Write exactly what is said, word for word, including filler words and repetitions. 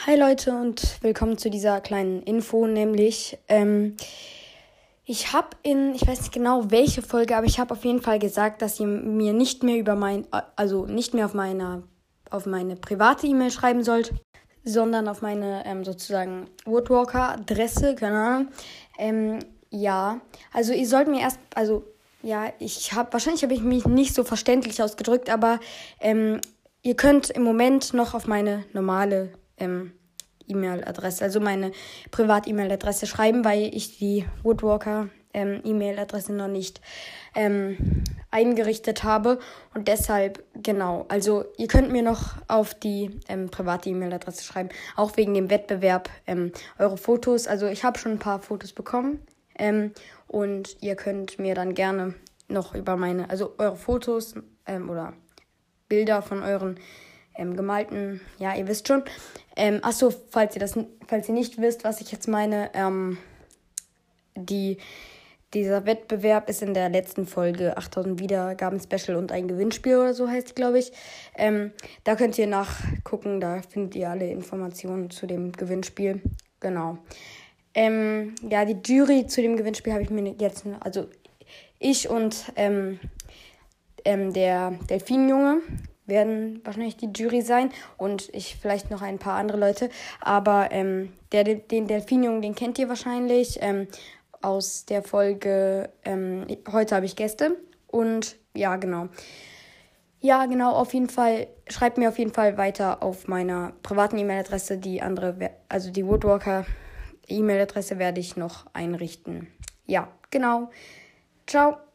Hi Leute und willkommen zu dieser kleinen Info, nämlich ähm, ich habe in, ich weiß nicht genau welche Folge, aber ich habe auf jeden Fall gesagt, dass ihr mir nicht mehr über mein, also nicht mehr auf meiner, auf meine private E-Mail schreiben sollt, sondern auf meine ähm, sozusagen Woodwalker-Adresse, keine Ahnung. Ähm, ja, also ihr sollt mir erst, also ja, ich habe, wahrscheinlich habe ich mich nicht so verständlich ausgedrückt, aber ähm, ihr könnt im Moment noch auf meine normale ähm, E-Mail-Adresse, also meine Privat-E-Mail-Adresse schreiben, weil ich die Woodwalker ähm, E-Mail-Adresse noch nicht ähm, eingerichtet habe und deshalb, genau, also ihr könnt mir noch auf die ähm, private E-Mail-Adresse schreiben, auch wegen dem Wettbewerb ähm, eure Fotos, also ich habe schon ein paar Fotos bekommen ähm, und ihr könnt mir dann gerne noch über meine, also eure Fotos ähm, oder Bilder von euren ähm, gemalten, ja, ihr wisst schon. Ähm, achso, falls ihr das, falls ihr nicht wisst, was ich jetzt meine, ähm, die, dieser Wettbewerb ist in der letzten Folge achttausend Wiedergaben-Special und ein Gewinnspiel oder so heißt, glaube ich. Ähm, da könnt ihr nachgucken, da findet ihr alle Informationen zu dem Gewinnspiel. Genau. Ähm, ja, die Jury zu dem Gewinnspiel habe ich mir jetzt, also ich und ähm, ähm, der Delfinjunge werden wahrscheinlich die Jury sein und ich vielleicht noch ein paar andere Leute. Aber ähm, der, den Delfinjungen, den kennt ihr wahrscheinlich ähm, aus der Folge ähm, Heute habe ich Gäste. Und ja, genau. Ja, genau, auf jeden Fall, schreibt mir auf jeden Fall weiter auf meiner privaten E-Mail-Adresse. Die andere, also die Woodwalker E-Mail-Adresse werde ich noch einrichten. Ja, genau. Ciao.